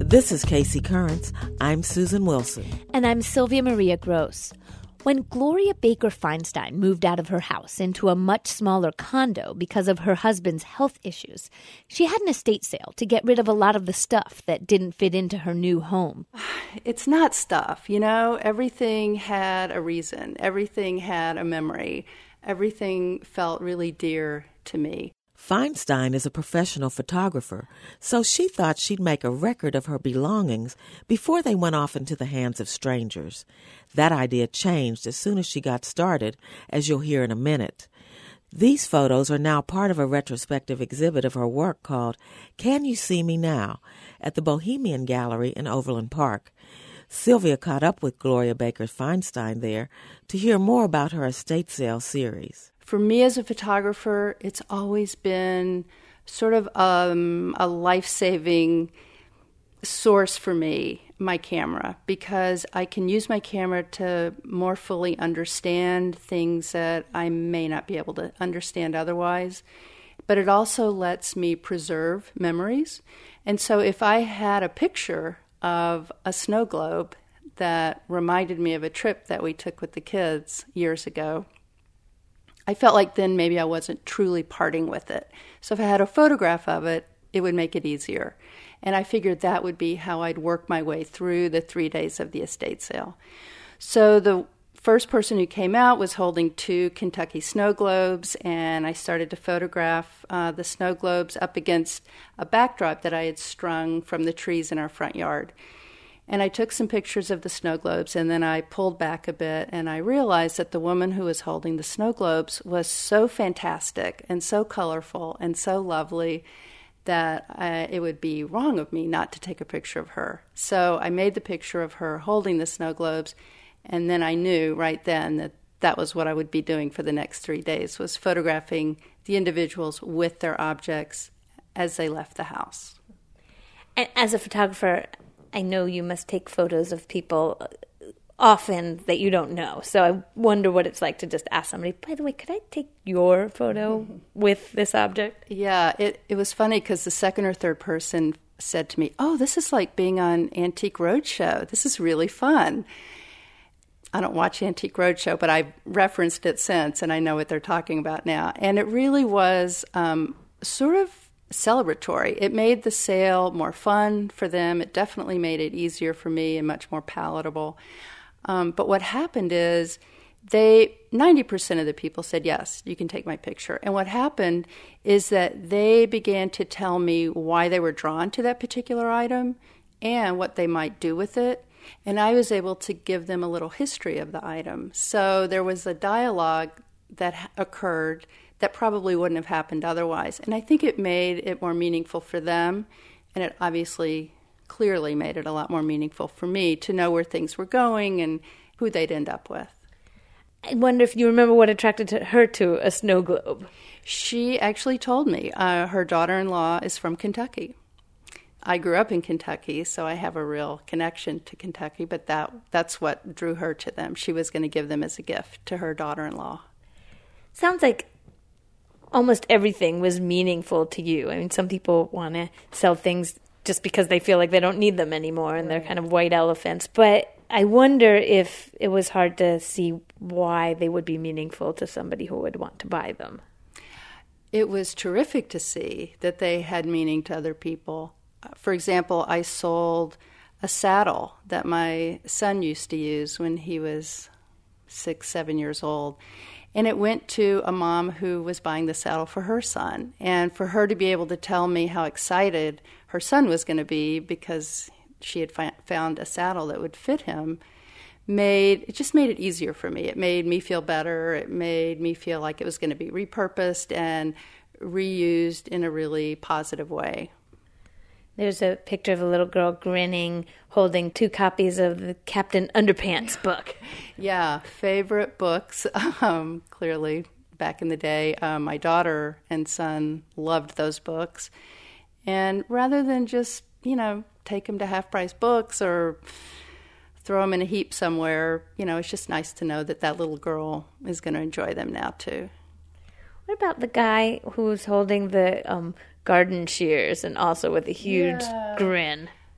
This is Casey Currents. I'm Susan Wilson. And I'm Sylvia Maria Gross. When Gloria Baker Feinstein moved out of her house into a much smaller condo because of her husband's health issues, she had an estate sale to get rid of a lot of the stuff that didn't fit into her new home. It's not stuff, you know. Everything had a reason. Everything had a memory. Everything felt really dear to me. Feinstein is a professional photographer, so she thought she'd make a record of her belongings before they went off into the hands of strangers. That idea changed as soon as she got started, as you'll hear in a minute. These photos are now part of a retrospective exhibit of her work called Can You See Me Now? At the Bohemian Gallery in Overland Park. Sylvia caught up with Gloria Baker Feinstein there to hear more about her estate sale series. For me as a photographer, it's always been sort of a life-saving source for me, my camera, because I can use my camera to more fully understand things that I may not be able to understand otherwise. But it also lets me preserve memories. And so if I had a picture of a snow globe that reminded me of a trip that we took with the kids years ago, I felt like then maybe I wasn't truly parting with it. So if I had a photograph of it, it would make it easier. And I figured that would be how I'd work my way through the 3 days of the estate sale. So the first person who came out was holding 2 Kentucky snow globes, and I started to photograph the snow globes up against a backdrop that I had strung from the trees in our front yard. And I took some pictures of the snow globes, and then I pulled back a bit, and I realized that the woman who was holding the snow globes was so fantastic and so colorful and so lovely that it would be wrong of me not to take a picture of her. So I made the picture of her holding the snow globes, and then I knew right then that that was what I would be doing for the next 3 days, was photographing the individuals with their objects as they left the house. And as a photographer, I know you must take photos of people often that you don't know. So I wonder what it's like to just ask somebody, by the way, could I take your photo with this object? Yeah, it was funny because the second or third person said to me, oh, this is like being on Antique Roadshow. This is really fun. I don't watch Antique Roadshow, but I've referenced it since, and I know what they're talking about now. And it really was sort of celebratory. It made the sale more fun for them. It definitely made it easier for me and much more palatable. But what happened is 90% of the people said, yes, you can take my picture. And what happened is that they began to tell me why they were drawn to that particular item and what they might do with it. And I was able to give them a little history of the item. So there was a dialogue that occurred that probably wouldn't have happened otherwise. And I think it made it more meaningful for them, and it obviously clearly made it a lot more meaningful for me to know where things were going and who they'd end up with. I wonder if you remember what attracted her to a snow globe. She actually told me. Her daughter-in-law is from Kentucky. I grew up in Kentucky, so I have a real connection to Kentucky, but that's what drew her to them. She was going to give them as a gift to her daughter-in-law. Sounds like almost everything was meaningful to you. I mean, some people want to sell things just because they feel like they don't need them anymore and they're kind of white elephants. But I wonder if it was hard to see why they would be meaningful to somebody who would want to buy them. It was terrific to see that they had meaning to other people. For example, I sold a saddle that my son used to use when he was 6, 7 years old. And it went to a mom who was buying the saddle for her son. And for her to be able to tell me how excited her son was going to be because she had found a saddle that would fit him, just made it easier for me. It made me feel better. It made me feel like it was going to be repurposed and reused in a really positive way. There's a picture of a little girl grinning, holding 2 copies of the Captain Underpants book. Yeah, favorite books, clearly, back in the day. My daughter and son loved those books. And rather than just, take them to half-price books or throw them in a heap somewhere, it's just nice to know that that little girl is going to enjoy them now, too. What about the guy who's holding the garden shears and also with a huge grin?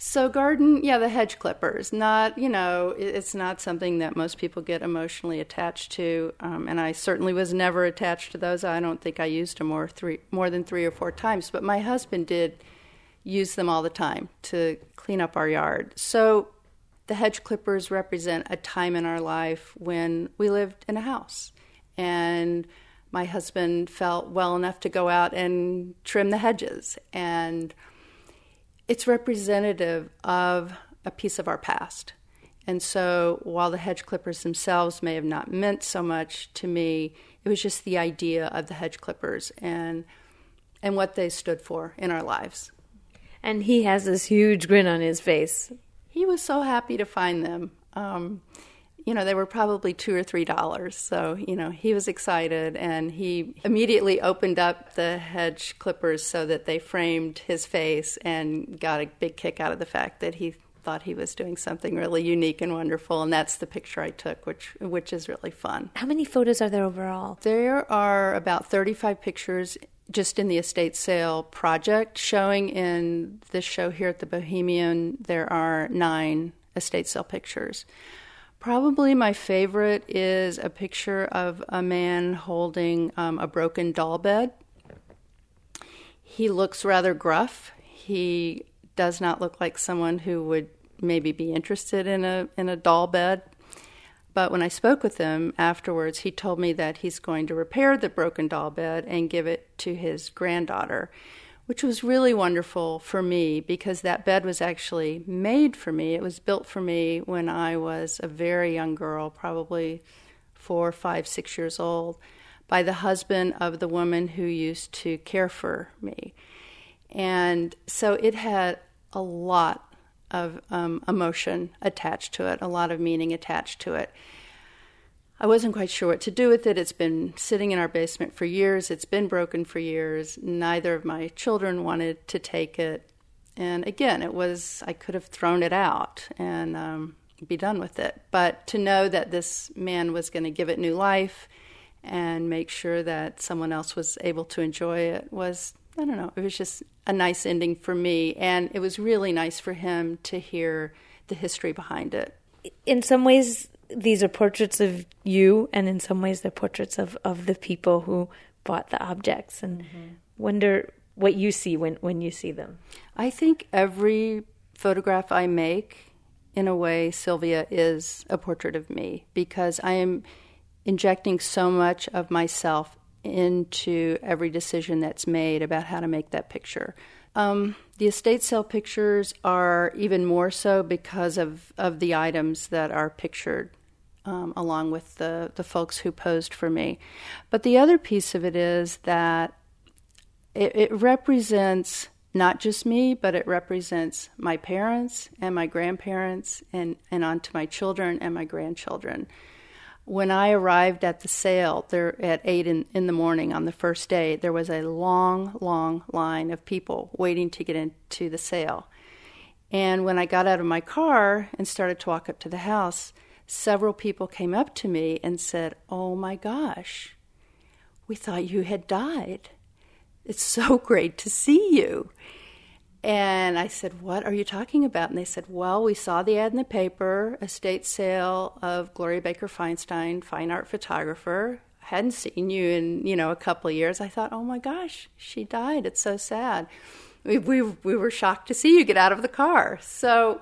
So garden, yeah, the hedge clippers. Not, it's not something that most people get emotionally attached to, and I certainly was never attached to those. I don't think I used them more than 3 or 4 times, but my husband did use them all the time to clean up our yard. So the hedge clippers represent a time in our life when we lived in a house, and my husband felt well enough to go out and trim the hedges, and it's representative of a piece of our past. And so while the hedge clippers themselves may have not meant so much to me, it was just the idea of the hedge clippers and what they stood for in our lives. And he has this huge grin on his face. He was so happy to find them. They were probably $2 or $3. So, he was excited, and he immediately opened up the hedge clippers so that they framed his face and got a big kick out of the fact that he thought he was doing something really unique and wonderful. And that's the picture I took, which is really fun. How many photos are there overall? There are about 35 pictures just in the estate sale project. Showing in this show here at the Bohemian, there are 9 estate sale pictures. Probably my favorite is a picture of a man holding a broken doll bed. He looks rather gruff. He does not look like someone who would maybe be interested in a doll bed. But when I spoke with him afterwards, he told me that he's going to repair the broken doll bed and give it to his granddaughter, which was really wonderful for me because that bed was actually made for me. It was built for me when I was a very young girl, probably 4, 5, 6 years old, by the husband of the woman who used to care for me. And so it had a lot of emotion attached to it, a lot of meaning attached to it. I wasn't quite sure what to do with it. It's been sitting in our basement for years. It's been broken for years. Neither of my children wanted to take it. And again, I could have thrown it out and be done with it. But to know that this man was going to give it new life and make sure that someone else was able to enjoy it was, I don't know, it was just a nice ending for me. And it was really nice for him to hear the history behind it. In some ways, these are portraits of you, and in some ways they're portraits of the people who bought the objects, and wonder what you see when you see them. I think every photograph I make, in a way, Sylvia, is a portrait of me, because I am injecting so much of myself into every decision that's made about how to make that picture. The estate sale pictures are even more so because of the items that are pictured along with the folks who posed for me. But the other piece of it is that it represents not just me, but it represents my parents and my grandparents and on to my children and my grandchildren. When I arrived at the sale there at 8 in the morning on the first day, there was a long, long line of people waiting to get into the sale. And when I got out of my car and started to walk up to the house, several people came up to me and said, "Oh my gosh, we thought you had died. It's so great to see you." And I said, "What are you talking about?" And they said, "Well, we saw the ad in the paper, estate sale of Gloria Baker Feinstein, fine art photographer. I hadn't seen you in, a couple of years." I thought, "Oh my gosh, she died. It's so sad." We were shocked to see you get out of the car. So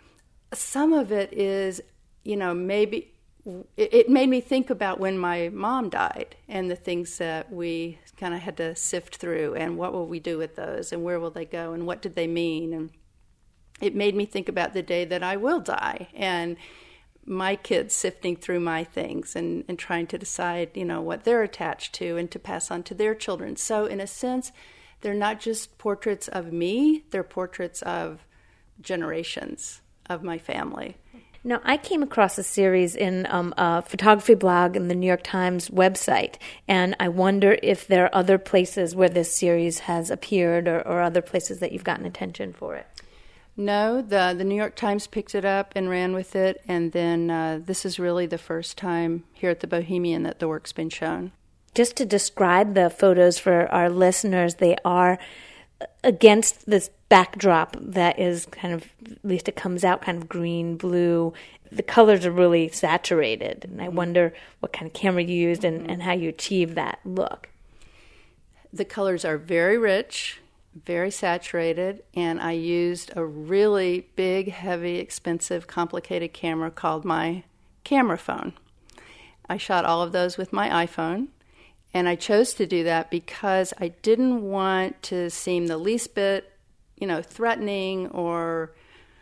some of it is, maybe it made me think about when my mom died and the things that we kind of had to sift through, and what will we do with those, and where will they go, and what did they mean. And it made me think about the day that I will die, and my kids sifting through my things and trying to decide, what they're attached to and to pass on to their children. So in a sense, they're not just portraits of me, they're portraits of generations of my family. Now, I came across a series in a photography blog in the New York Times website, and I wonder if there are other places where this series has appeared or other places that you've gotten attention for it. No, the New York Times picked it up and ran with it, and then this is really the first time here at the Bohemian that the work's been shown. Just to describe the photos for our listeners, they are against this backdrop that is kind of, at least it comes out kind of green, blue. The colors are really saturated. And I wonder what kind of camera you used and how you achieve that look. The colors are very rich, very saturated, and I used a really big, heavy, expensive, complicated camera called my camera phone. I shot all of those with my iPhone, and I chose to do that because I didn't want to seem the least bit, threatening or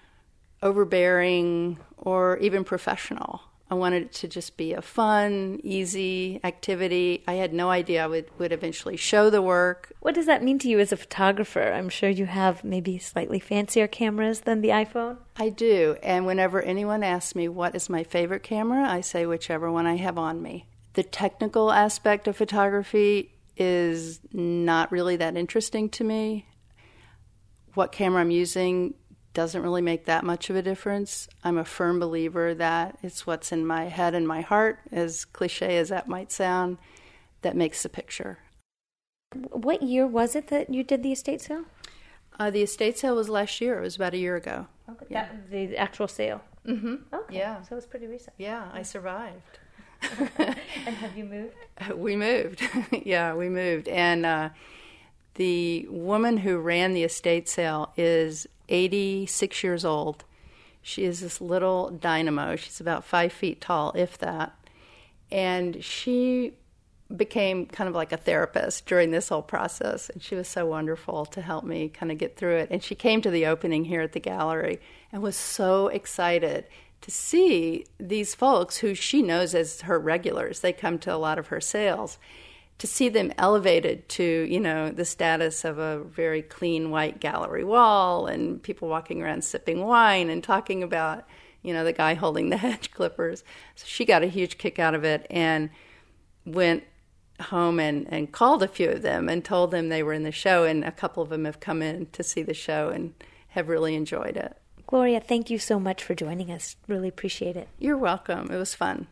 overbearing or even professional. I wanted it to just be a fun, easy activity. I had no idea I would eventually show the work. What does that mean to you as a photographer? I'm sure you have maybe slightly fancier cameras than the iPhone. I do, and whenever anyone asks me what is my favorite camera, I say whichever one I have on me. The technical aspect of photography is not really that interesting to me. What camera I'm using doesn't really make that much of a difference. I'm a firm believer that it's what's in my head and my heart, as cliche as that might sound, that makes the picture. What year was it that you did the estate sale? The estate sale was last year. It was about a year ago. Okay. Yeah. The actual sale? Mm-hmm. Okay. Yeah. So it was pretty recent. Yeah, I survived. And have you moved? We moved. Yeah, we moved. And the woman who ran the estate sale is 86 years old. She is this little dynamo. She's about 5 feet tall, if that. And she became kind of like a therapist during this whole process. And she was so wonderful to help me kind of get through it. And she came to the opening here at the gallery and was so excited to see these folks who she knows as her regulars. They come to a lot of her sales. To see them elevated to, the status of a very clean white gallery wall and people walking around sipping wine and talking about, the guy holding the hedge clippers. So she got a huge kick out of it and went home and called a few of them and told them they were in the show, and a couple of them have come in to see the show and have really enjoyed it. Gloria, thank you so much for joining us. Really appreciate it. You're welcome. It was fun.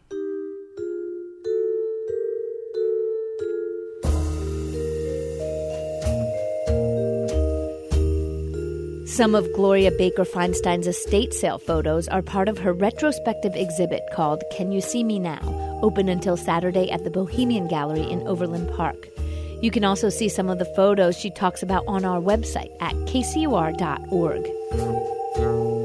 Some of Gloria Baker Feinstein's estate sale photos are part of her retrospective exhibit called Can You See Me Now?, open until Saturday at the Bohemian Gallery in Overland Park. You can also see some of the photos she talks about on our website at kcur.org.